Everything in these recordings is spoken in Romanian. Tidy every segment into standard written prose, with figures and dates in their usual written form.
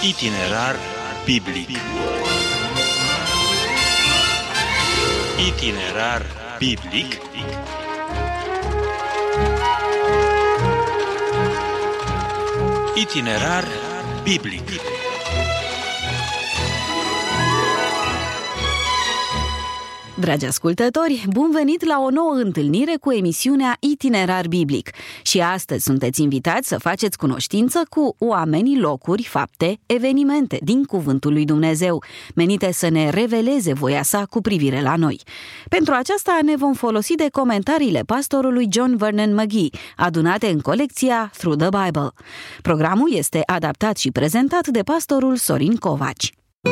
Itinerar biblic. Itinerar biblic. Itinerar biblic. Dragi ascultători, bun venit la o nouă întâlnire cu emisiunea Itinerar Biblic. Și astăzi sunteți invitați să faceți cunoștință cu oamenii, locuri, fapte, evenimente din Cuvântul lui Dumnezeu, menite să ne reveleze voia sa cu privire la noi. Pentru aceasta ne vom folosi de comentariile pastorului John Vernon McGee, adunate în colecția Through the Bible. Programul este adaptat și prezentat de pastorul Sorin Covaci.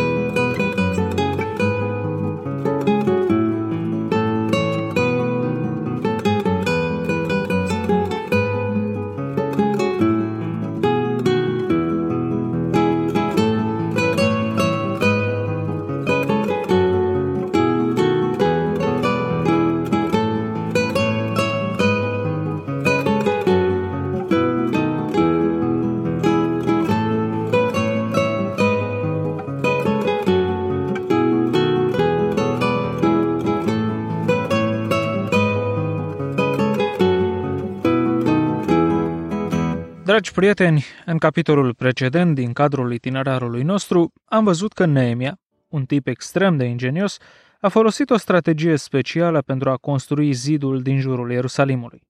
Dragi prieteni, în capitolul precedent din cadrul itinerarului nostru, am văzut că Neemia, un tip extrem de ingenios, a folosit o strategie specială pentru a construi zidul din jurul Ierusalimului.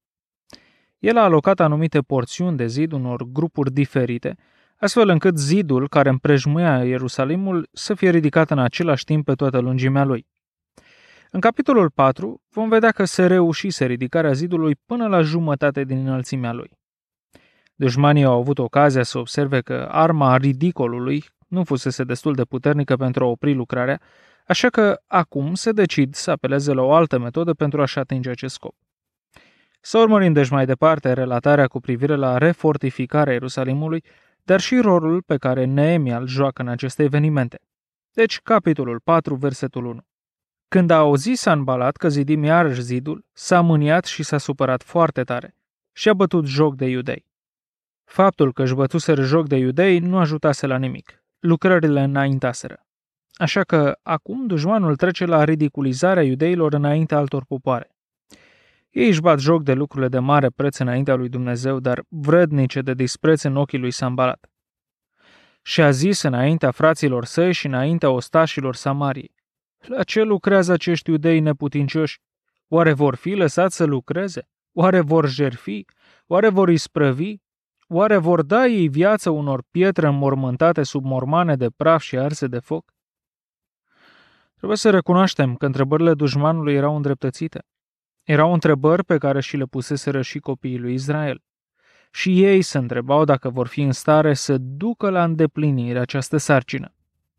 El a alocat anumite porțiuni de zid unor grupuri diferite, astfel încât zidul care împrejmuia Ierusalimul să fie ridicat în același timp pe toată lungimea lui. În capitolul 4 vom vedea că se reușise ridicarea zidului până la jumătate din înălțimea lui. Dușmanii au avut ocazia să observe că arma ridicolului nu fusese destul de puternică pentru a opri lucrarea, așa că acum se decid să apeleze la o altă metodă pentru a-și atinge acest scop. Să urmărim deci mai departe relatarea cu privire la refortificarea Ierusalimului, dar și rolul pe care Neemia îl joacă în aceste evenimente. Deci, capitolul 4, versetul 1. Când a auzit Sanbalat că zidim iarăși zidul, s-a mâniat și s-a supărat foarte tare și a bătut joc de iudei. Faptul că își bătuseră joc de iudei nu ajutase la nimic. Lucrările înaintaseră. Așa că acum dușmanul trece la ridiculizarea iudeilor înaintea altor popoare. Ei își bat joc de lucrurile de mare preț înaintea lui Dumnezeu, dar vrednice de dispreț în ochii lui Sanbalat. Și a zis înaintea fraților săi și înaintea ostașilor Samariei: la ce lucrează acești iudei neputincioși? Oare vor fi lăsați să lucreze? Oare vor jertfi? Oare vor isprăvi? Oare vor da ei viață unor pietre înmormântate sub mormane de praf și arse de foc? Trebuie să recunoaștem că întrebările dușmanului erau îndreptățite. Erau întrebări pe care și le puseseră și copiii lui Israel. Și ei se întrebau dacă vor fi în stare să ducă la îndeplinire această sarcină.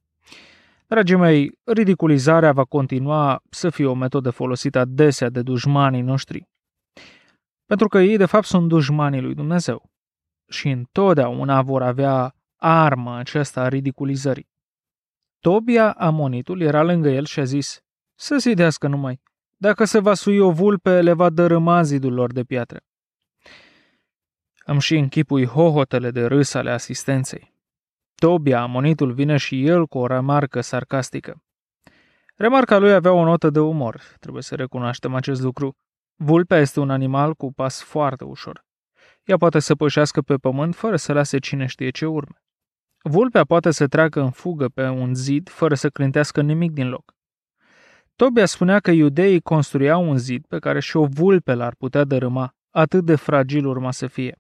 Dragii mei, ridiculizarea va continua să fie o metodă folosită adesea de dușmanii noștri. Pentru că ei, de fapt, sunt dușmanii lui Dumnezeu. Și întotdeauna vor avea arma aceasta a ridiculizării. Tobia, amonitul, era lângă el și a zis: să zidească numai. Dacă se va sui o vulpe, le va dărâma zidul lor de piatră. Îmi și închipui hohotele de râs ale asistenței. Tobia, amonitul, vine și el cu o remarcă sarcastică. Remarca lui avea o notă de umor, trebuie să recunoaștem acest lucru. Vulpea este un animal cu pas foarte ușor. Ea poate să pășească pe pământ fără să lase cine știe ce urme. Vulpea poate să treacă în fugă pe un zid fără să clintească nimic din loc. Tobia spunea că iudeii construiau un zid pe care și o vulpe l-ar putea dărâma, atât de fragil urma să fie.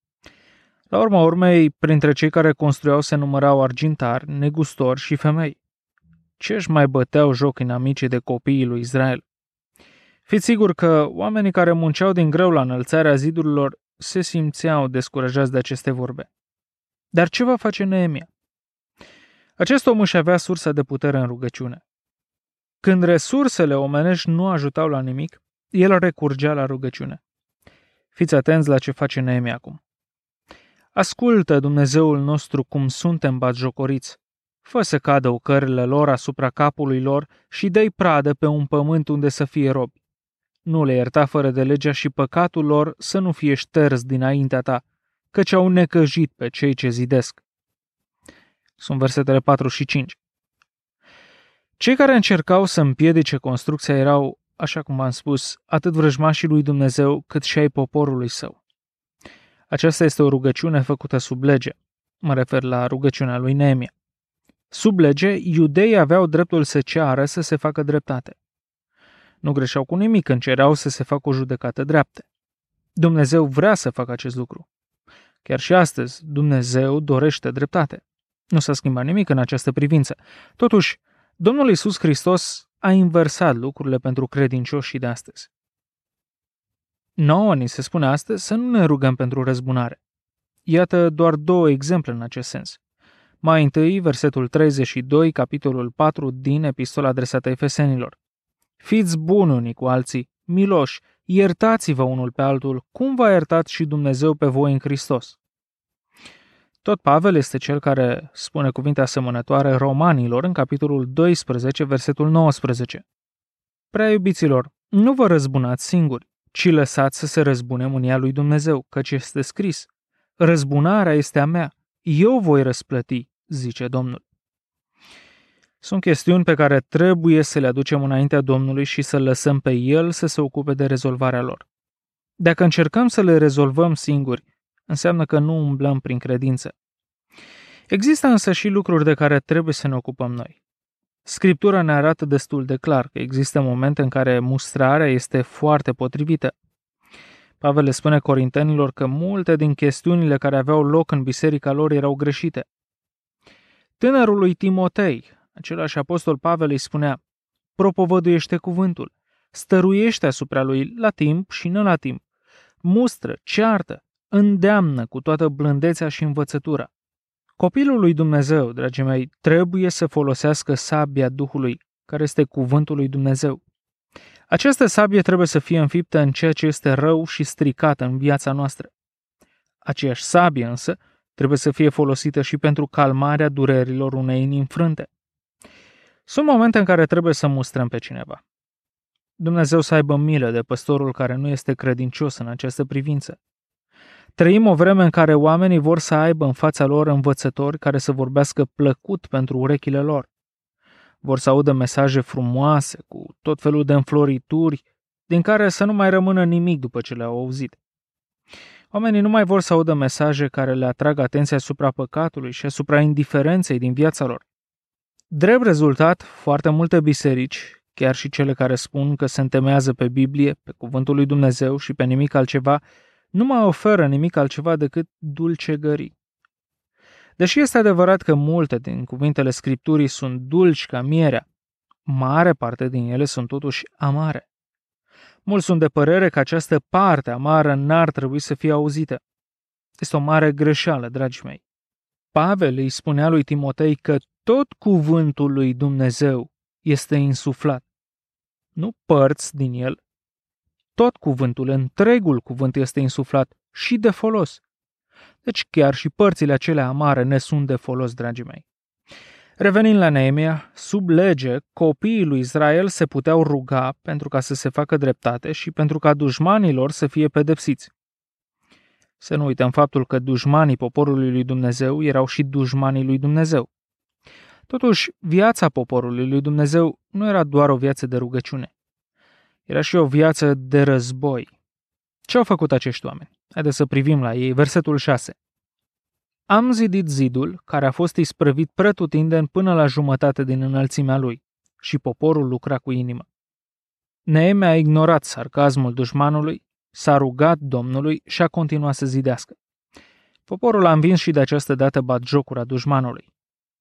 La urma urmei, printre cei care construiau se numărau argintari, negustori și femei. Ce își mai băteau joc inamicii de copiii lui Israel? Fiți siguri că oamenii care munceau din greu la înălțarea zidurilor se simțeau descurajați de aceste vorbe. Dar ce va face Neemia? Acest om își avea sursa de putere în rugăciune. Când resursele omenești nu ajutau la nimic, el recurgea la rugăciune. Fiți atenți la ce face Neemia acum. Ascultă, Dumnezeul nostru, cum suntem batjocoriți. Fă să cadă ocările lor asupra capului lor și dă-i pradă pe un pământ unde să fie robi. Nu le ierta fără de legea și păcatul lor să nu fie șters dinaintea ta, căci au necăjit pe cei ce zidesc. Sunt versetele 4 și 5. Cei care încercau să împiedice construcția erau, așa cum am spus, atât vrăjmașii lui Dumnezeu, cât și ai poporului său. Aceasta este o rugăciune făcută sub lege. Mă refer la rugăciunea lui Neemia. Sub lege, iudeii aveau dreptul să ceară să se facă dreptate. Nu greșeau cu nimic când cereau să se facă o judecată dreaptă. Dumnezeu vrea să facă acest lucru. Chiar și astăzi, Dumnezeu dorește dreptate. Nu s-a schimbat nimic în această privință. Totuși, Domnul Iisus Hristos a inversat lucrurile pentru credincioșii de astăzi. Nouă ni se spune astăzi să nu ne rugăm pentru răzbunare. Iată doar 2 exemple în acest sens. Mai întâi, versetul 32, capitolul 4 din epistola adresată Efesenilor. Fiți buni unii cu alții, miloși, iertați-vă unul pe altul, cum v-a iertat și Dumnezeu pe voi în Hristos. Tot Pavel este cel care spune cuvinte asemănătoare Romanilor în capitolul 12, versetul 19. Prea iubiților, nu vă răzbunați singuri, ci lăsați să se răzbune mânia lui Dumnezeu, căci este scris: răzbunarea este a mea, eu voi răsplăti, zice Domnul. Sunt chestiuni pe care trebuie să le aducem înaintea Domnului și să lăsăm pe El să se ocupe de rezolvarea lor. Dacă încercăm să le rezolvăm singuri, înseamnă că nu umblăm prin credință. Există însă și lucruri de care trebuie să ne ocupăm noi. Scriptura ne arată destul de clar că există momente în care mustrarea este foarte potrivită. Pavel le spune corintenilor că multe din chestiunile care aveau loc în biserica lor erau greșite. Tânărului Timotei, același apostol Pavel îi spunea: propovăduiește cuvântul, stăruiește asupra lui la timp și nu la timp, mustră, ceartă, îndeamnă cu toată blândețea și învățătura. Copilul lui Dumnezeu, dragii mei, trebuie să folosească sabia Duhului, care este cuvântul lui Dumnezeu. Această sabie trebuie să fie înfiptă în ceea ce este rău și stricat în viața noastră. Aceeași sabie însă trebuie să fie folosită și pentru calmarea durerilor unei inimi frânte. Sunt momente în care trebuie să mustrăm pe cineva. Dumnezeu să aibă milă de păstorul care nu este credincios în această privință. Trăim o vreme în care oamenii vor să aibă în fața lor învățători care să vorbească plăcut pentru urechile lor. Vor să audă mesaje frumoase, cu tot felul de înflorituri, din care să nu mai rămână nimic după ce le-au auzit. Oamenii nu mai vor să audă mesaje care le atrag atenția asupra păcatului și asupra indiferenței din viața lor. Drept rezultat, foarte multe biserici, chiar și cele care spun că se întemeiază pe Biblie, pe cuvântul lui Dumnezeu și pe nimic altceva, nu mai oferă nimic altceva decât dulcegării. Deși este adevărat că multe din cuvintele Scripturii sunt dulci ca mierea, mare parte din ele sunt totuși amare. Mulți sunt de părere că această parte amară n-ar trebui să fie auzită. Este o mare greșeală, dragii mei. Pavel îi spunea lui Timotei că tot cuvântul lui Dumnezeu este insuflat. Nu părți din el. Tot cuvântul, întregul cuvânt este insuflat și de folos. Deci chiar și părțile acelea amare ne sunt de folos, dragii mei. Revenind la Neemia, sub lege, copiii lui Israel se puteau ruga pentru ca să se facă dreptate și pentru ca dușmanii lor să fie pedepsiți. Să nu uităm faptul că dușmanii poporului lui Dumnezeu erau și dușmanii lui Dumnezeu. Totuși, viața poporului lui Dumnezeu nu era doar o viață de rugăciune. Era și o viață de război. Ce au făcut acești oameni? Haideți să privim la ei. Versetul 6. Am zidit zidul, care a fost isprăvit pretutindeni până la jumătate din înălțimea lui, și poporul lucra cu inimă. Neemia a ignorat sarcasmul dușmanului, s-a rugat Domnului și a continuat să zidească. Poporul a învins și de această dată batjocura dușmanului.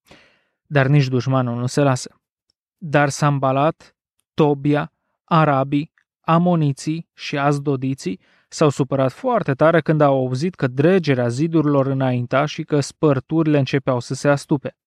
Dar nici dușmanul nu se lasă. Dar Sambalat, Tobia, arabii, amoniții și azdodiții s-au supărat foarte tare când au auzit că dregerea zidurilor înainta și că spărturile începeau să se astupe.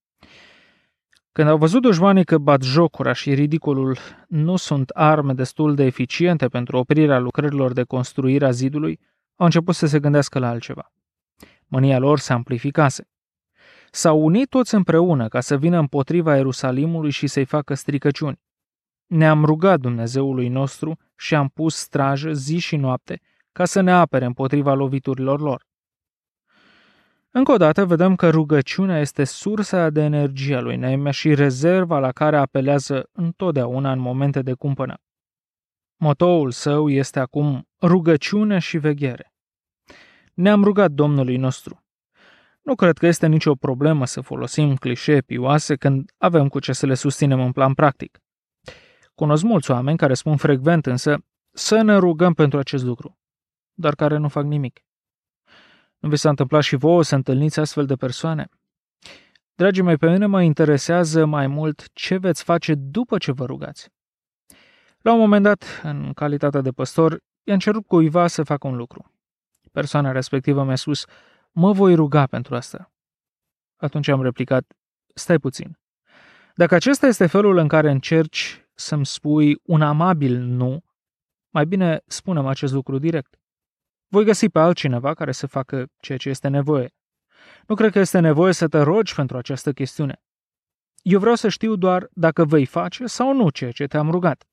Când au văzut dușmanii că batjocura și ridicolul nu sunt arme destul de eficiente pentru oprirea lucrărilor de construire a zidului, au început să se gândească la altceva. Mânia lor se amplificase. S-au unit toți împreună ca să vină împotriva Ierusalimului și să-i facă stricăciuni. Ne-am rugat Dumnezeului nostru și am pus strajă zi și noapte ca să ne apere împotriva loviturilor lor. Încă o dată vedem că rugăciunea este sursa de energie a lui Neemia și rezerva la care apelează întotdeauna în momente de cumpănă. Motoul său este acum rugăciune și veghere. Ne-am rugat Domnului nostru. Nu cred că este nicio problemă să folosim clișee pioase când avem cu ce să le susținem în plan practic. Cunosc mulți oameni care spun frecvent însă să ne rugăm pentru acest lucru, dar care nu fac nimic. Nu vi s-a întâmplat și vouă să întâlniți astfel de persoane? Dragii mei, pe mine mă interesează mai mult ce veți face după ce vă rugați. La un moment dat, în calitate de păstor, i-am cerut cuiva să facă un lucru. Persoana respectivă mi-a spus, mă voi ruga pentru asta. Atunci am replicat, stai puțin. Dacă acesta este felul în care încerci să-mi spui un amabil nu, mai bine spune-mi acest lucru direct. Voi găsi pe altcineva care să facă ceea ce este nevoie. Nu cred că este nevoie să te rogi pentru această chestiune. Eu vreau să știu doar dacă vei face sau nu ceea ce te-am rugat.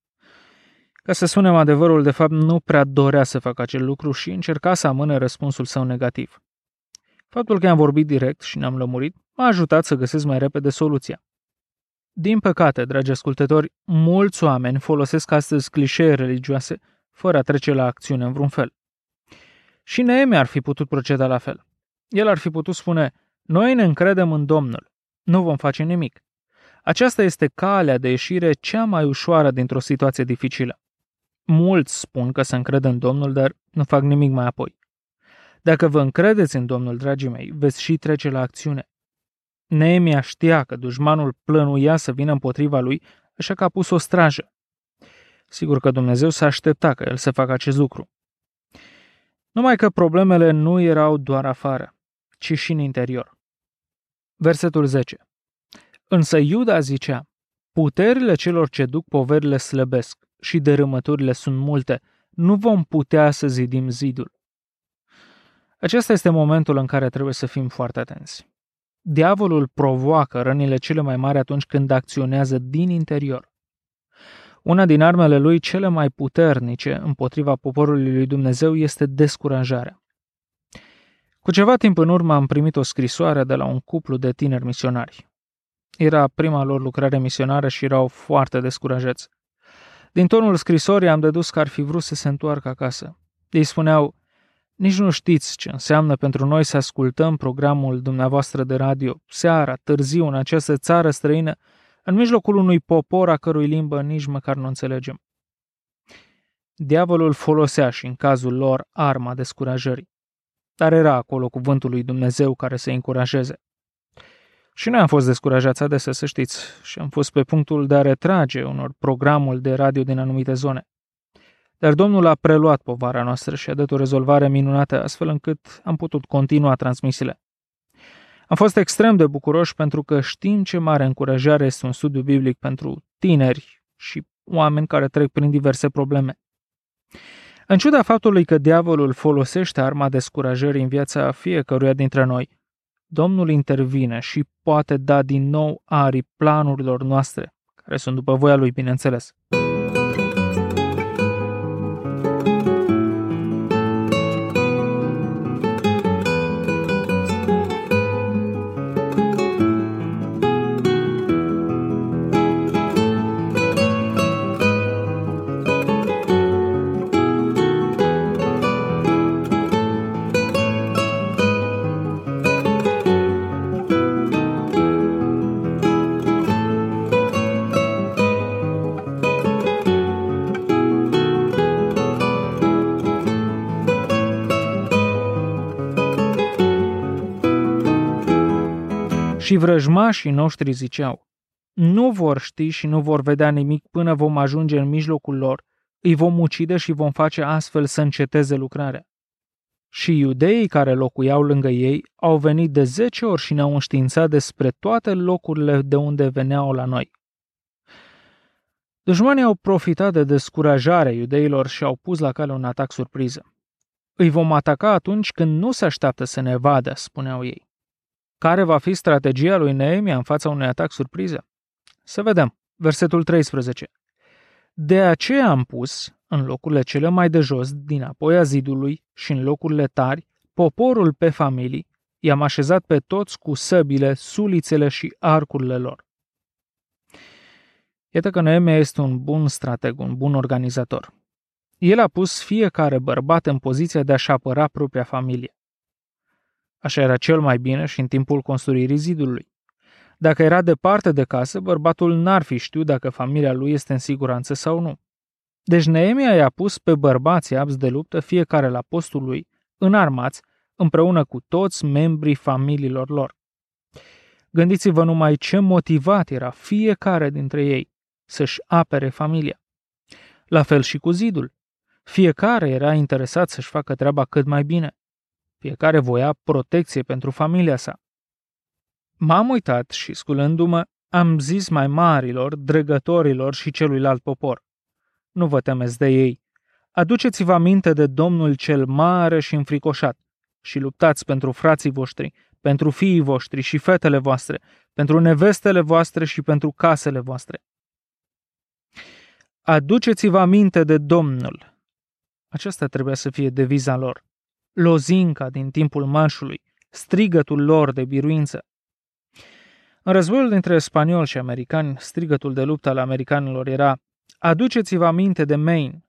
Ca să spunem adevărul, de fapt nu prea dorea să facă acel lucru și încerca să amâne răspunsul său negativ. Faptul că am vorbit direct și ne-am lămurit m-a ajutat să găsesc mai repede soluția. Din păcate, dragi ascultători, mulți oameni folosesc astăzi clișee religioase fără a trece la acțiune în vreun fel. Și Neemia ar fi putut proceda la fel. El ar fi putut spune, noi ne încredem în Domnul, nu vom face nimic. Aceasta este calea de ieșire cea mai ușoară dintr-o situație dificilă. Mulți spun că se încred în Domnul, dar nu fac nimic mai apoi. Dacă vă încredeți în Domnul, dragii mei, veți și trece la acțiune. Neemia știa că dușmanul plănuia să vină împotriva lui, așa că a pus o strajă. Sigur că Dumnezeu s-a așteptat ca el să facă acest lucru. Numai că problemele nu erau doar afară, ci și în interior. Versetul 10. Însă Iuda zicea, puterile celor ce duc poverile slăbesc și dărâmăturile sunt multe, nu vom putea să zidim zidul. Acesta este momentul în care trebuie să fim foarte atenți. Diavolul provoacă rănile cele mai mari atunci când acționează din interior. Una din armele lui cele mai puternice împotriva poporului lui Dumnezeu este descurajarea. Cu ceva timp în urmă am primit o scrisoare de la un cuplu de tineri misionari. Era prima lor lucrare misionară și erau foarte descurajați. Din tonul scrisorii am dedus că ar fi vrut să se întoarcă acasă. Ei spuneau, nici nu știți ce înseamnă pentru noi să ascultăm programul dumneavoastră de radio, seara, târziu, în această țară străină, în mijlocul unui popor a cărui limbă nici măcar nu înțelegem. Diavolul folosea și în cazul lor arma descurajării. Dar era acolo cuvântul lui Dumnezeu care să-i încurajeze. Și noi am fost descurajați adesea, să știți, și am fost pe punctul de a retrage unor programul de radio din anumite zone. Dar Domnul a preluat povara noastră și a dat o rezolvare minunată, astfel încât am putut continua transmisiile. Am fost extrem de bucuroși pentru că știm ce mare încurajare este un studiu biblic pentru tineri și oameni care trec prin diverse probleme. În ciuda faptului că diavolul folosește arma descurajării în viața fiecăruia dintre noi, Domnul intervine și poate da din nou aripi planurilor noastre, care sunt după voia lui, bineînțeles. Și vrăjmașii noștri ziceau, nu vor ști și nu vor vedea nimic până vom ajunge în mijlocul lor, îi vom ucide și vom face astfel să înceteze lucrarea. Și iudeii care locuiau lângă ei au venit de 10 ori și ne-au înștiințat despre toate locurile de unde veneau la noi. Dușmanii au profitat de descurajarea iudeilor și au pus la cale un atac surpriză. Îi vom ataca atunci când nu se așteaptă să ne vadă, spuneau ei. Care va fi strategia lui Neemia în fața unui atac surpriză? Să vedem. Versetul 13. De aceea am pus, în locurile cele mai de jos, din apoi a zidului și în locurile tari, poporul pe familii, I-am așezat pe toți cu săbile, sulițele și arcurile lor. Iată că Neemia este un bun strateg, un bun organizator. El a pus fiecare bărbat în poziția de a-și apăra propria familie. Așa era cel mai bine și în timpul construirii zidului. Dacă era departe de casă, bărbatul n-ar fi știut dacă familia lui este în siguranță sau nu. Deci Neemia i-a pus pe bărbații apți de luptă, fiecare la postul lui, înarmați, împreună cu toți membrii familiilor lor. Gândiți-vă numai ce motivat era fiecare dintre ei să-și apere familia. La fel și cu zidul. Fiecare era interesat să-și facă treaba cât mai bine. Fiecare voia protecție pentru familia sa. M-am uitat și, sculându-mă, am zis mai marilor, dregătorilor și celuilalt popor: nu vă temeți de ei. Aduceți-vă aminte de Domnul cel mare și înfricoșat și luptați pentru frații voștri, pentru fiii voștri și fetele voastre, pentru nevestele voastre și pentru casele voastre. Aduceți-vă aminte de Domnul. Aceasta trebuia să fie deviza lor. Lozinca din timpul marșului, strigătul lor de biruință. În războiul dintre spanioli și americani, strigătul de luptă al americanilor era: aduceți-vă aminte de Maine.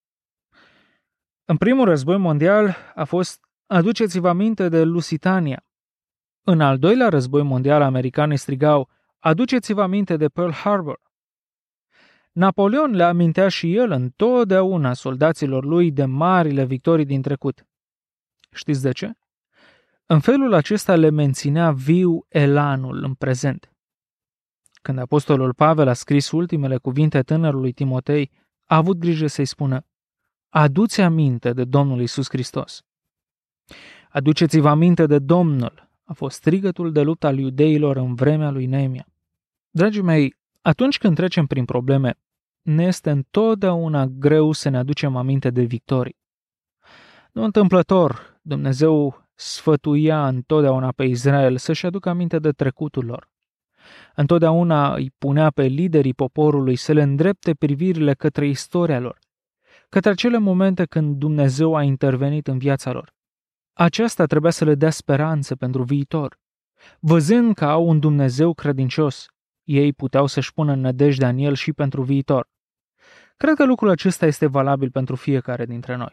În primul război mondial a fost: aduceți-vă aminte de Lusitania. În al doilea război mondial, americanii strigau: aduceți-vă aminte de Pearl Harbor. Napoleon le amintea și el întotdeauna soldaților lui de marile victorii din trecut. Știți de ce? În felul acesta le menținea viu elanul în prezent. Când apostolul Pavel a scris ultimele cuvinte tânărului Timotei, a avut grijă să-i spună: adu-ți aminte de Domnul Iisus Hristos. Aduceți-vă aminte de Domnul, a fost strigătul de luptă al iudeilor în vremea lui Neemia. Dragii mei, atunci când trecem prin probleme, ne este întotdeauna greu să ne aducem aminte de victorii. Nu întâmplător, Dumnezeu sfătuia întotdeauna pe Israel să-și aducă aminte de trecutul lor. Întotdeauna îi punea pe liderii poporului să le îndrepte privirile către istoria lor, către acele momente când Dumnezeu a intervenit în viața lor. Aceasta trebuia să le dea speranță pentru viitor. Văzând că au un Dumnezeu credincios, ei puteau să-și pună nădejdea în El și pentru viitor. Cred că lucrul acesta este valabil pentru fiecare dintre noi.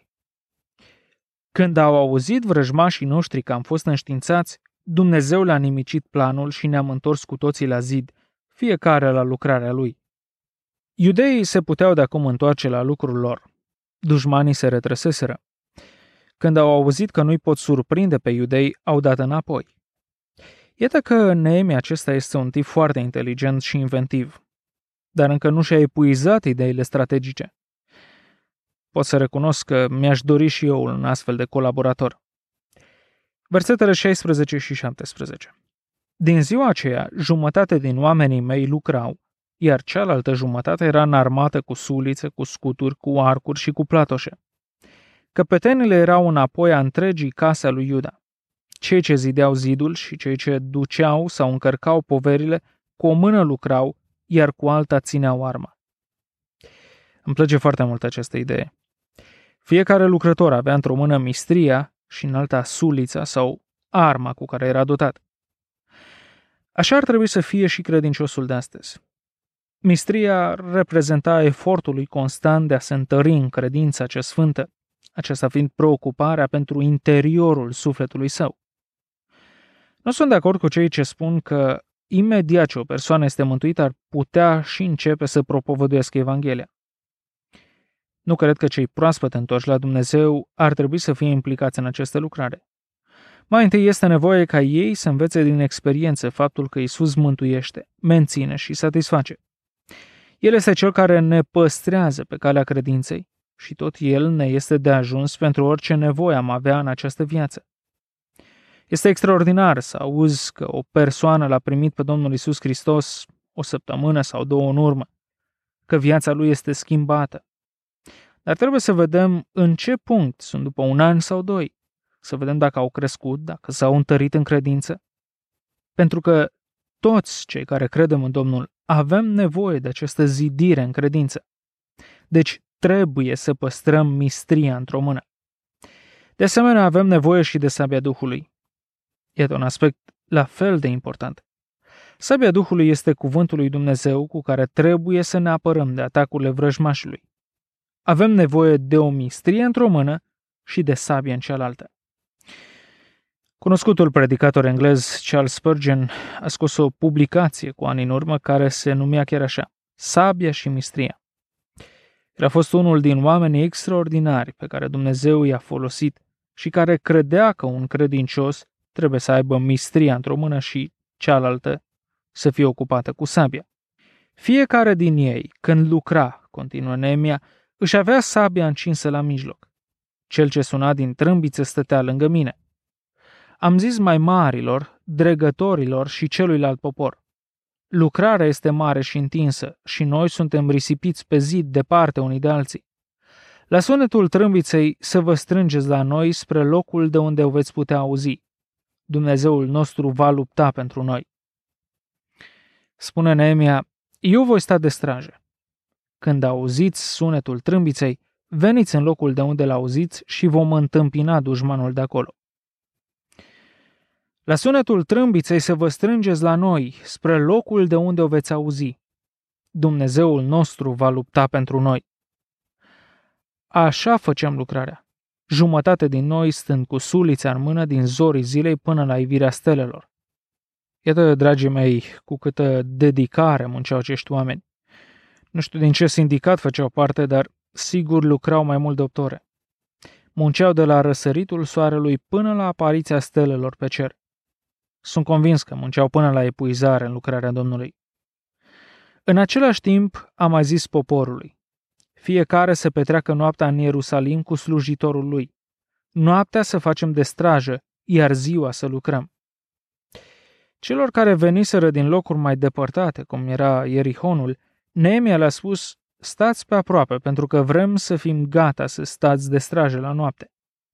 Când au auzit vrăjmașii noștri că am fost înștiințați, Dumnezeu le-a nimicit planul și ne-am întors cu toții la zid, fiecare la lucrarea lui. Iudeii se puteau de acum întoarce la lucrul lor. Dușmanii se retrăseseră. Când au auzit că nu-i pot surprinde pe iudei, au dat înapoi. Iată că Neemia acesta este un tip foarte inteligent și inventiv, dar încă nu și-a epuizat ideile strategice. Pot să recunosc că mi-aș dori și eu un astfel de colaborator. Versetele 16 și 17. Din ziua aceea, jumătate din oamenii mei lucrau, iar cealaltă jumătate era înarmată cu sulițe, cu scuturi, cu arcuri și cu platoșe. Căpetenile erau înapoi a întregii case a lui Iuda. Cei ce zideau zidul și cei ce duceau sau încărcau poverile, cu o mână lucrau, iar cu alta țineau arma. Îmi place foarte mult această idee. Fiecare lucrător avea într-o mână mistria și în alta sulița sau arma cu care era dotat. Așa ar trebui să fie și credinciosul de astăzi. Mistria reprezenta efortul lui constant de a se întări în credința cea sfântă, aceasta fiind preocuparea pentru interiorul sufletului său. Nu sunt de acord cu cei ce spun că imediat ce o persoană este mântuită ar putea și începe să propovăduiască Evanghelia. Nu cred că cei proaspăt întorși la Dumnezeu ar trebui să fie implicați în această lucrare. Mai întâi este nevoie ca ei să învețe din experiență faptul că Iisus mântuiește, menține și satisface. El este Cel care ne păstrează pe calea credinței și tot El ne este de ajuns pentru orice nevoie am avea în această viață. Este extraordinar să auzi că o persoană l-a primit pe Domnul Iisus Hristos o săptămână sau două în urmă, că viața lui este schimbată. Dar trebuie să vedem în ce punct sunt după un an sau doi, să vedem dacă au crescut, dacă s-au întărit în credință. Pentru că toți cei care credem în Domnul avem nevoie de această zidire în credință. Deci trebuie să păstrăm mistria într-o mână. De asemenea, avem nevoie și de sabia Duhului. Iată un aspect la fel de important. Sabia Duhului este cuvântul lui Dumnezeu cu care trebuie să ne apărăm de atacurile vrăjmașului. Avem nevoie de o mistrie într-o mână și de sabie în cealaltă. Cunoscutul predicator englez Charles Spurgeon a scos o publicație cu ani în urmă care se numea chiar așa, Sabia și Mistria. El a fost unul din oamenii extraordinari pe care Dumnezeu i-a folosit și care credea că un credincios trebuie să aibă mistria într-o mână și cealaltă să fie ocupată cu sabia. Fiecare din ei, când lucra, continuă Neemia, își avea sabia încinsă la mijloc. Cel ce suna din trâmbiță stătea lângă mine. Am zis mai marilor, dregătorilor și celuilalt popor. Lucrarea este mare și întinsă și noi suntem risipiți pe zid departe unii de alții. La sunetul trâmbiței să vă strângeți la noi spre locul de unde o veți putea auzi. Dumnezeul nostru va lupta pentru noi. Spune Neemia, eu voi sta de strajă. Când auziți sunetul trâmbiței, veniți în locul de unde l-auziți și vom întâmpina dușmanul de acolo. La sunetul trâmbiței să vă strângeți la noi, spre locul de unde o veți auzi. Dumnezeul nostru va lupta pentru noi. Așa făceam lucrarea. Jumătate din noi stând cu sulița în mână din zorii zilei până la ivirea stelelor. Iată, dragii mei, cu câtă dedicare munceau acești oameni. Nu știu din ce sindicat făceau parte, dar sigur lucrau mai mult de 8 ore. Munceau de la răsăritul soarelui până la apariția stelelor pe cer. Sunt convins că munceau până la epuizare în lucrarea Domnului. În același timp, a mai zis poporului, fiecare să petreacă noaptea în Ierusalim cu slujitorul lui. Noaptea să facem de strajă, iar ziua să lucrăm. Celor care veniseră din locuri mai depărtate, cum era Ierihonul, Neemia le-a spus, stați pe aproape, pentru că vrem să fim gata să stați de strajă la noapte.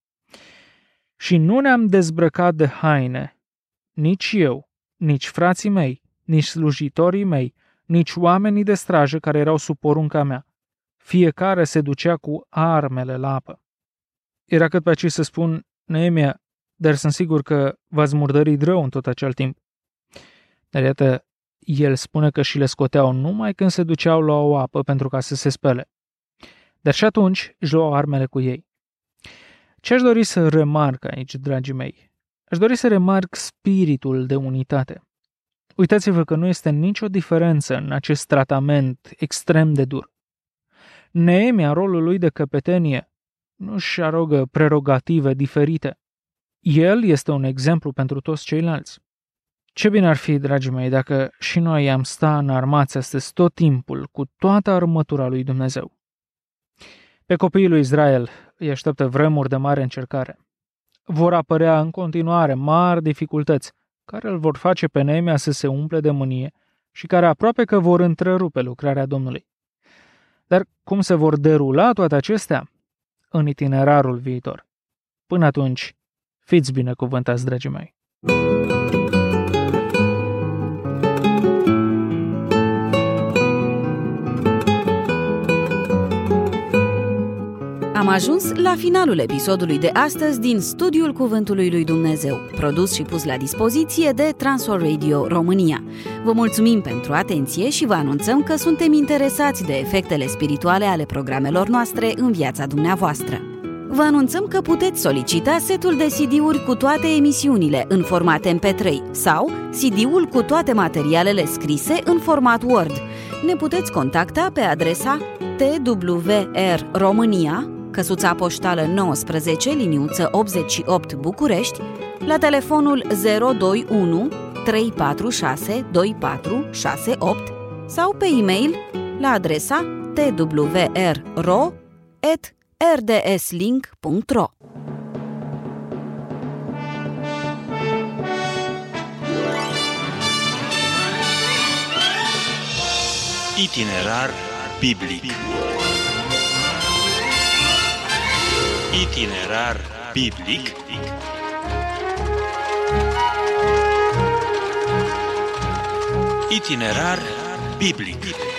Și nu ne-am dezbrăcat de haine, nici eu, nici frații mei, nici slujitorii mei, nici oamenii de strajă care erau sub porunca mea. Fiecare se ducea cu armele la apă. Era cât pe aici să spun, Neemia, dar sunt sigur că v-ați murdărit rău în tot acel timp. Dar iată, el spune că și le scoteau numai când se duceau la o apă pentru ca să se spele. Dar și atunci își luau armele cu ei. Ce aș dori să remarc aici, dragii mei? Aș dori să remarc spiritul de unitate. Uitați-vă că nu este nicio diferență în acest tratament extrem de dur. Neemia, rolul lui de căpetenie, nu își arogă prerogative diferite. El este un exemplu pentru toți ceilalți. Ce bine ar fi, dragii mei, dacă și noi am sta înarmați astăzi tot timpul cu toată armătura lui Dumnezeu. Pe copiii lui Israel îi așteaptă vremuri de mare încercare. Vor apărea în continuare mari dificultăți care îl vor face pe Neemia să se umple de mânie și care aproape că vor întrerupe lucrarea Domnului. Dar cum se vor derula toate acestea? În itinerarul viitor. Până atunci, fiți binecuvântați, dragii mei! Am ajuns la finalul episodului de astăzi din Studiul Cuvântului lui Dumnezeu, produs și pus la dispoziție de Transworld Radio România. Vă mulțumim pentru atenție și vă anunțăm că suntem interesați de efectele spirituale ale programelor noastre în viața dumneavoastră. Vă anunțăm că puteți solicita setul de CD-uri cu toate emisiunile în format MP3 sau CD-ul cu toate materialele scrise în format Word. Ne puteți contacta pe adresa TWR România, căsuța poștală 19, liniuță 88 București, la telefonul 021 346 2468 sau pe e-mail la adresa twrro@rdslink.ro. Itinerar biblic. Itinerar biblic. Itinerar biblic.